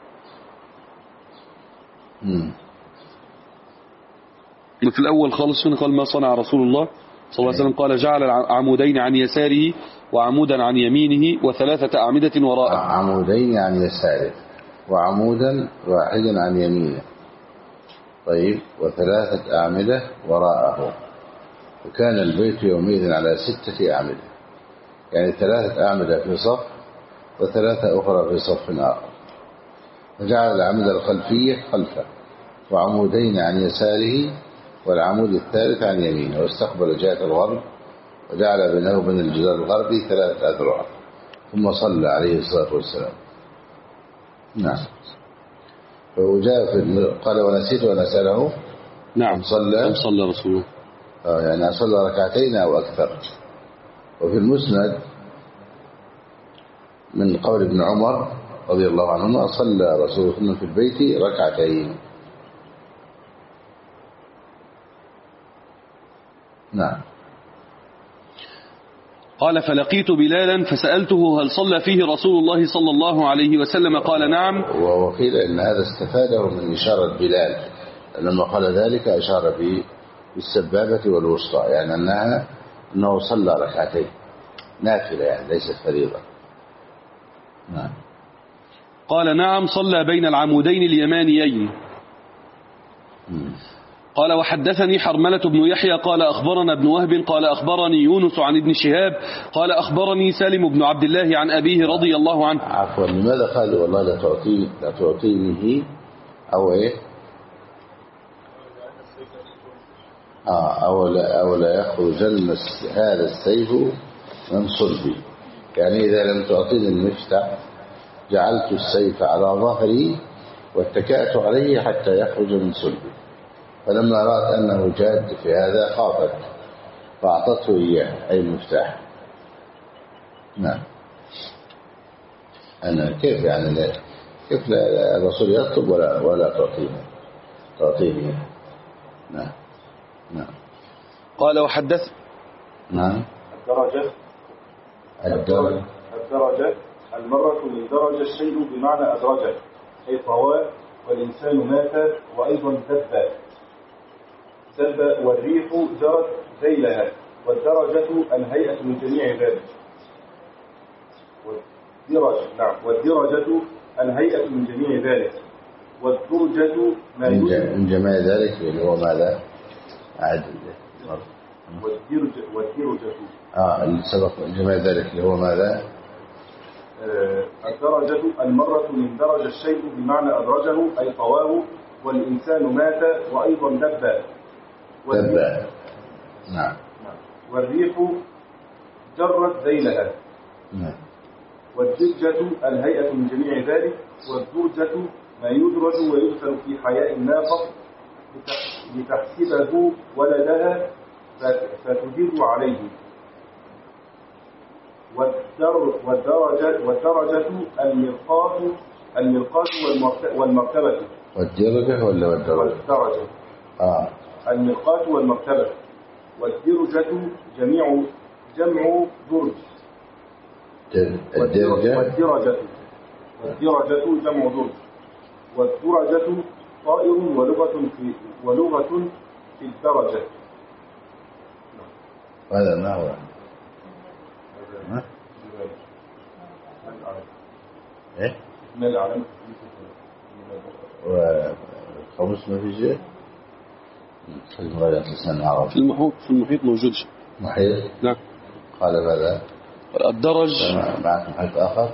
مم. في الأول خالص هنا قال ما صنع رسول الله صلى الله عليه وسلم، قال جعل عمودين عن يساره وعمودا عن يمينه وثلاثة أعمدة وراءه. عمودين عن يساره وعمودا واحدا عن يمينه، طيب، وثلاثة أعمدة وراءه. وكان البيت يومئذ على ستة أعمدة، يعني ثلاثة أعمدة في صف وثلاثة أخرى في صف آخر. فجعل الأعمدة الخلفية خلفه وعمودين عن يساره والعمود الثالث عن يمينه، واستقبل جهة الغرب وجعل بينه وبين الجدار الغربي ثلاثة أذرع، ثم صلى عليه الصلاة والسلام. نعم. وجاء في قال ونسيت أن أسأله. نعم. صلى صلى رسوله آه يعني صلى ركعتين أو أكثر. وفي المسند من قول ابن عمر رضي الله عنهما صلى رسول الله في البيت ركعتين. نعم. قال فلقيت بلالا فسألته هل صلى فيه رسول الله صلى الله عليه وسلم؟ قال نعم. وقيل إن هذا استفاده من إشارة بلال، لما قال ذلك أشار بالسبابة والوسطى، يعني أنها أنه صلى ركعتين نافلة، يعني ليست فريضة. نعم. قال نعم صلى بين العمودين اليمانيين. م. قال وحدثني حرملة بن يحيى قال أخبرنا ابن وهب قال أخبرني يونس عن ابن شهاب قال أخبرني سالم بن عبد الله عن أبيه رضي الله عنه. عفوا، لماذا قال والله لا تعطي لا تعطينه أو إيه آه أو لا أو لا يخرجن هذا السيف من صلبي، يعني إذا لم تعطيني المفتاح جعلت السيف على ظهري واتكأت عليه حتى يخرج من صلبي. فلما رأت أنه جاد في هذا خافت فأعطته إياه أي المفتاح. نعم. أنا كيف يعني لا كيف لا الرسول يطلب ولا ولا تعطيني تعطيني نعم. نعم. قال وحدث. نعم. الدرجة الدرجة الدرجة المرة من درج الشيء بمعنى أدرجه، أي طوى، والإنسان مات وأيضا دب دب والريح جرت ذيلها، والدرجة الهيئة من جميع ذلك. والدرجة نعم والدرجة الهيئة من جميع ذلك. والدرجة ما من جميع ذلك اللي هو ماذا؟ عدل. والدرجة والدرجة آه اللي سبق جميع ذلك اللي هو ماذا؟ آه الدرجة المرة من درج الشيء بمعنى أدرجه أي طواه، والإنسان مات وأيضا دب دب. نعم. والريح جرت ذيلها. نعم. والدرجة الهيئة من جميع ذلك. والدرجة ما يدرج ويدخل في حياء الناقة لتحسبه ولدها فتجيب عليه. والدر والدرجة والدرجة المرقاة المرقاة والمرتبة. والدرجة ولا والدرجة؟ والدرجة آه. المرقاة والمرتبة. والدرجة جميع جمع درج. الدرجة والدرجة والدرجة جمع درج. والدرجة طائر ولغة في ولغة في الدرجة. هذا ما هو ها؟ ايه؟ ما العلم؟ وخمس ما في شيء؟ في المحيط في المحيط موجود شيء. محيط؟ نعم. قال ماذا؟ الدرج معك محيط آخر؟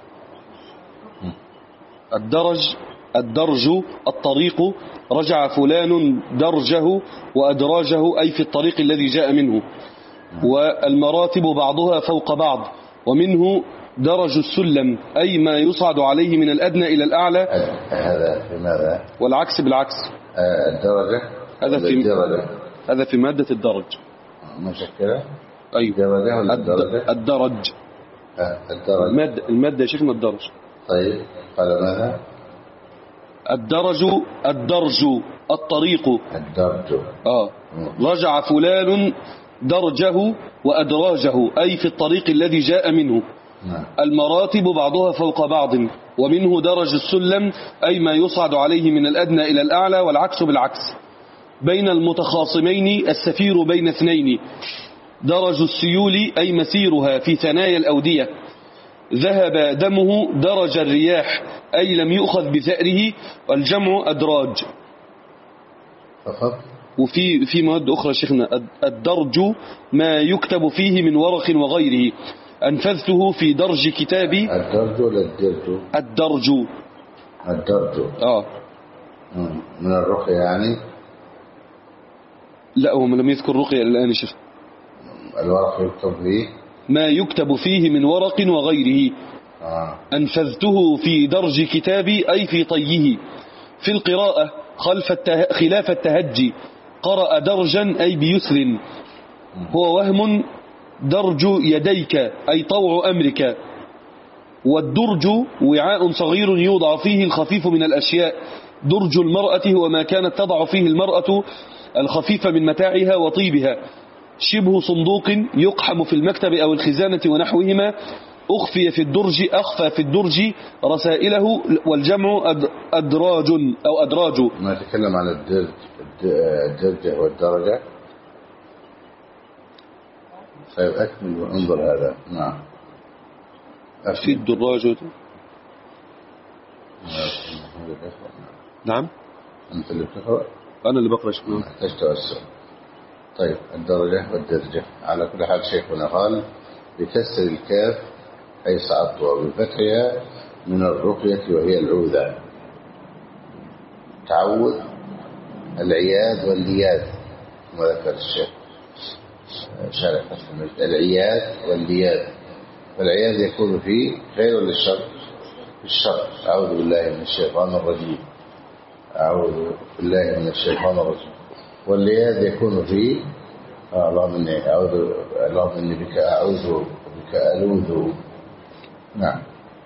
الدرج الدرج الطريق، رجع فلان درجه وأدراجه أي في الطريق الذي جاء منه. والمراتب بعضها فوق بعض، ومنه درج السلم أي ما يصعد عليه من الأدنى إلى الأعلى. هذا في ماذا؟ والعكس بالعكس. الدرجة هذا في الدرجة. هذا في مادة الدرج. مشكلة. أيوة. الدرجة ولا الدرجة؟ الدرج. الدرج. المادة المادة يا شيخنا الدرج. طيب قال ماذا؟ الدرج الدرج الطريق. الدرج. آه رجع فلان درجه وأدراجه أي في الطريق الذي جاء منه. نعم. المراتب بعضها فوق بعض، ومنه درج السلم أي ما يصعد عليه من الأدنى إلى الأعلى، والعكس بالعكس. بين المتخاصمين السفير بين اثنين. درج السيول أي مسيرها في ثنايا الأودية. ذهب دمه درج الرياح أي لم يؤخذ بثأره، والجمع أدراج. فقط. وفي في مواد أخرى شيخنا. الدرج ما يكتب فيه من ورق وغيره. أنفذته في درج كتابي. الدرج ولا الدرج؟ الدرج. الدرج. آه من الرقية يعني. لا هو لم يذكر رقية الآن شيخ. الورق يكتب فيه ما يكتب فيه من ورق وغيره. آه. أنفذته في درج كتابي أي في طيه. في القراءة خلف الته... خلاف التهجي. قرأ درجا أي بيسر. هو وهم درج يديك أي طوع أمرك. والدرج وعاء صغير يوضع فيه الخفيف من الأشياء. درج المرأة هو ما كانت تضع فيه المرأة الخفيف من متاعها وطيبها. شبه صندوق يقحم في المكتب أو الخزانة ونحوهما. أخفي في الدرج أخفى في الدرج رسائله، والجمع أدراج أو أدراج. ما تكلم عن الدرج الدرجة والدرجة. طيب أكمل وانظر هذا. نعم. في الدراج. نعم. أنت اللي بتقرأ. أنا اللي بقرأ شكرا. محتاج توسع. طيب الدرجة والدرجة على كل حال شيخنا قال بكسر الكاف أي صعبت، وبفتحها من الرقية وهي العوذة. تعوذ العياذ واللياذ كما ذكر الشيخ شارح العياذ واللياذ. فالعياذ يكون فيه خير ولا الشر؟ في الشر. أعوذ بالله من الشيطان الرجيم. أعوذ بالله من الشيطان الرجيم. واللياذ يكون فيه آه اللهم إني أعوذ اللهم إني بك أعوذ بك ألوذ. نعم.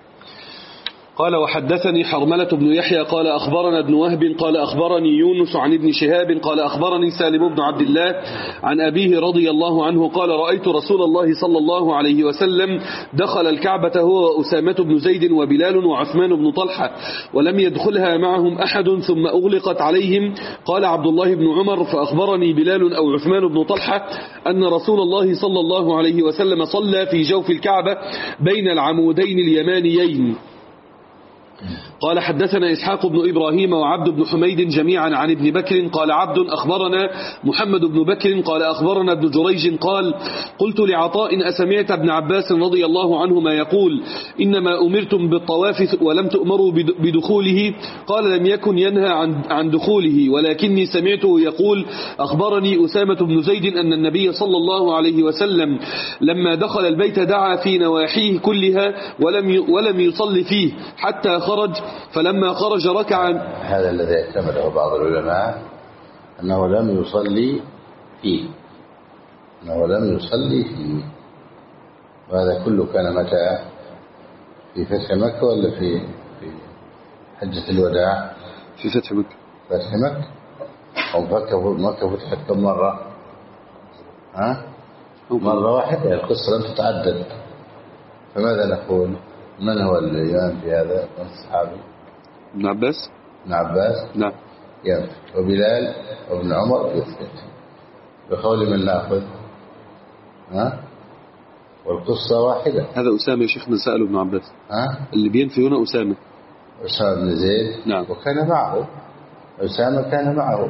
قال وحدثني حرملة بن يحيى قال أخبرنا ابن وهب قال أخبرني يونس عن ابن شهاب قال أخبرني سالم بن عبد الله عن أبيه رضي الله عنه قال رأيت رسول الله صلى الله عليه وسلم دخل الكعبة هو وأسامة بن زيد وبلال وعثمان بن طلحة ولم يدخلها معهم أحد ثم أغلقت عليهم. قال عبد الله بن عمر فأخبرني بلال أو عثمان بن طلحة أن رسول الله صلى الله عليه وسلم صلى في جوف الكعبة بين العمودين اليمانيين. قال حدثنا إسحاق بن إبراهيم وعبد بن حميد جميعا عن ابن بكر قال عبد أخبرنا محمد بن بكر قال أخبرنا ابن جريج قال قلت لعطاء أسمعت ابن عباس رضي الله عنهما يقول إنما أمرتم بالطواف ولم تؤمروا بدخوله؟ قال لم يكن ينهى عن عن دخوله ولكني سمعته يقول أخبرني أسامة بن زيد أن النبي صلى الله عليه وسلم لما دخل البيت دعا في نواحيه كلها ولم ولم يصلي فيه حتى خرج فلما خرج ركع. هذا الذي اعتمده بعض العلماء أنه لم يصلي فيه أنه لم يصلي فيه وهذا كله كان متى؟ في فتح مكة ولا في في حجة الوداع؟ في فتح مكة. فتح مكة. أو مكة فتحت كم مرة؟ ها؟ مرة واحدة. القصة لم تتعدد. فماذا نقول؟ من هو الإمام في هذا من الصحابي؟ ابن عباس. ابن عباس نعم ينفذ. وبلال وابن عمر يثبت. بقول من نأخذ؟ ها؟ والقصة واحدة. هذا أسامة يا شيخنا سأله ابن عباس. ها؟ اللي بينفي هنا أسامة. أسامة بن زيد. نعم. وكان معه. أسامة كان معه.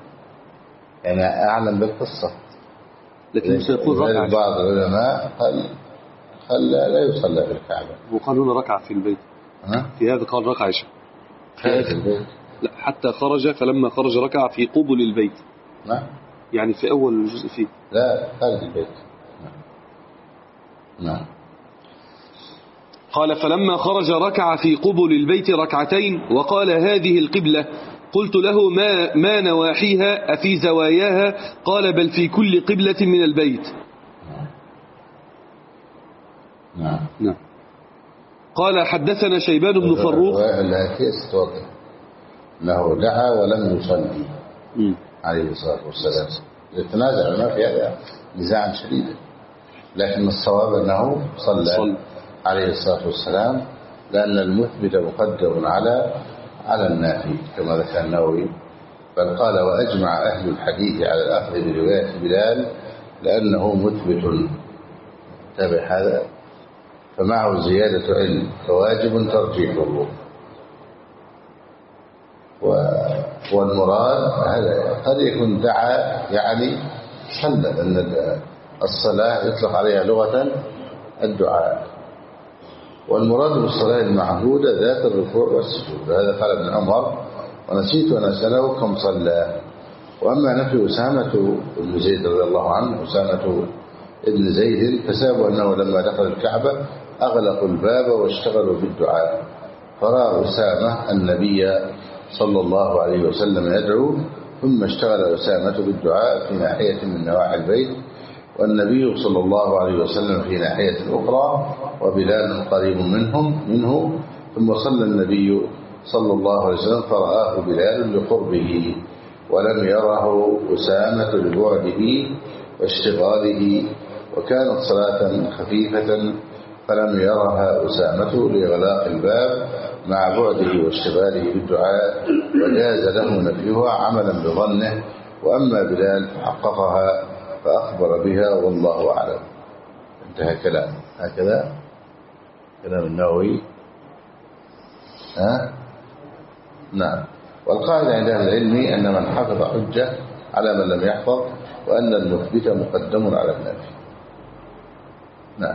يعني أعلم بالقصة. لكن سيقول ركعة. بعض العلماء قال قال لا يصلى في الكعبة. وقال هنا ركعة في البيت. ها؟ في هذا قال ركعة يا شيخ. خارج البيت. لا حتى خرج فلما خرج ركع في قبل البيت. نعم. يعني في أول الجزء فيه. لا خارج البيت. نعم. نعم. قال فلما خرج ركع في قبل البيت ركعتين وقال هذه القبلة. قلت له ما, ما نواحيها أفي زواياها؟ قال بل في كل قبلة من البيت. نعم. نعم. قال حدثنا شيبان بن فروخ. التي استوضح أنه دعا ولم يصلي عليه الصلاة والسلام. يتنازع العلماء في هذا نزاعا شديدا، لكن الصواب أنه صلى, صلى عليه الصلاة والسلام، لأن المثبت مقدم على على النافي كما ذكر النووي. بل قال وأجمع أهل الحديث على الأخذ برواية بلال لأنه مثبت. تابع هذا، فمعه زيادة علم فواجب ترجيحه. والمراد هذا قد يكون دعا يعني صلى، لأن الصلاة يطلق عليها لغة الدعاء، والمراد بالصلاة المعهودة ذات الركوع والسجود. هذا قال ابن عمر ونسيت أن أسأله كم صلى. وأما نفي أسامة بن زيد رضي الله عنه، أسامة ابن زيد، فسابوا أنه لما دخل الكعبة أغلقوا الباب واشتغلوا بالدعاء، فرأى أسامة النبي صلى الله عليه وسلم يدعو، ثم اشتغل أسامة بالدعاء في ناحية من نواحي البيت، والنبي صلى الله عليه وسلم في ناحية أخرى، وبلال قريب منهم منه. ثم صلى النبي صلى الله عليه وسلم فرآه بلال لقربه، ولم يره أسامة لبعده واشتغاله، وكانت صلاة خفيفة فلم يرها أسامة لإغلاق الباب مع بعده واشتغاله بالدعاء، وجاز له نفيها عملا بظنه. وأما بلال فحققها فأخبر بها والله أعلم. انتهى كلام. هكذا كلام النووي. ها؟ نعم. والقاعدة عند أهل العلم أن من حفظ حجة على من لم يحفظ، وأن المثبت مقدم على النافي. نعم.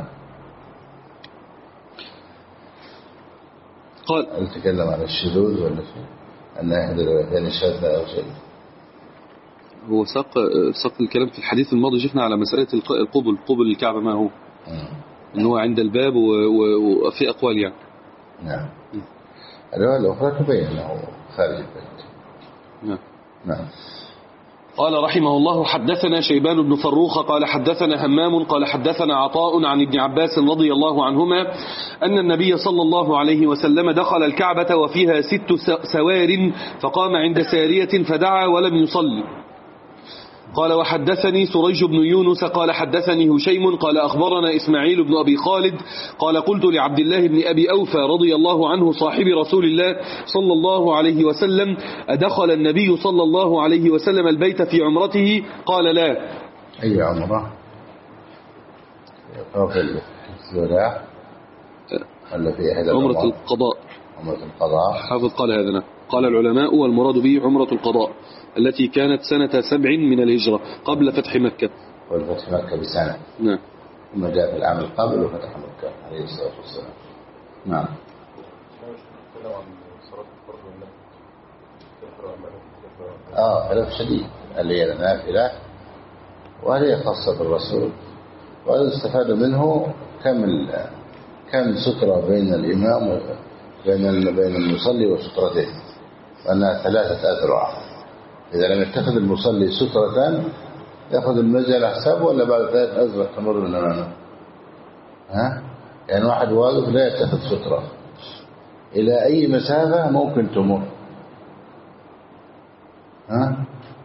قال هل تكلم عن الشذوذ والنفي أن أحد الروايتين شاذ أو شيء؟ هو ساق ساق الكلام في الحديث الماضي شفنا على مسألة القبل قبل الكعبة ما هو إن هو عند الباب وفي أقوال يعني. نعم. الرواية الأخرى تبين أنه خارج البيت. نعم. نعم. قال رحمه الله حدثنا شيبان بن فروخ قال حدثنا همام قال حدثنا عطاء عن ابن عباس رضي الله عنهما أن النبي صلى الله عليه وسلم دخل الكعبة وفيها ست سوار، فقام عند سارية فدعا ولم يصلي. قال وحدثني سريج بن يونس قال حدثني هشيم قال أخبرنا إسماعيل بن أبي خالد قال قلت لعبد الله بن أبي أوفى رضي الله عنه صاحب رسول الله صلى الله عليه وسلم أدخل النبي صلى الله عليه وسلم البيت في عمرته؟ قال لا. أي عمرة؟ قافل الوداع ولا في أحد عمرة القضاء؟ عمرة القضاء. حافظ قال هذا. قال العلماء والمراد به عمرة القضاء التي كانت سنة سبع من الهجرة قبل فتح مكة. والفتح مكة بسنة. نعم. ثم جاء في العام القابل وفتح مكة عليه الصلاة والسلام. نعم. آه خلاف شديد، اللي هي نافلة وهي خاصة بالرسول، وهذا استفاد منه كم كم سترة بين الإمام وبين بين المصلي وسترته، وأنها ثلاثة أذرع. إذا لم يتخذ المصلي سترة يأخذ المجال على حسابه، ولا بعد ثلاث أذرع تمر من أمامه؟ ها؟ يعني واحد واقف لا يتخذ سترة، إلى أي مسافة ممكن تمر؟ ها؟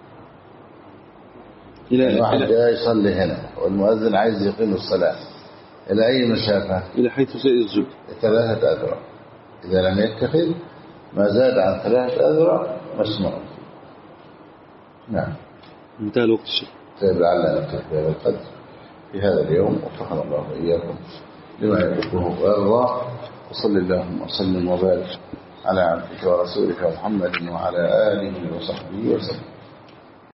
إلى واحد جاي يصلي هنا والمؤذن عايز يقيم الصلاة، إلى أي مسافة؟ إلى حيث سيسجد. ثلاثة أذرع. إذا لم يتخذ ما زاد عن ثلاثة أذرع مسموع. نعم. انتهى الوقت الشيخ. طيب لعلنا نكتفي بهذا القدر في هذا اليوم، وفقنا الله وإياكم لما يحبه ويرضى. وصلى اللهم وسلم وبارك على عبدك ورسولك محمد وعلى آله وصحبه وسلم.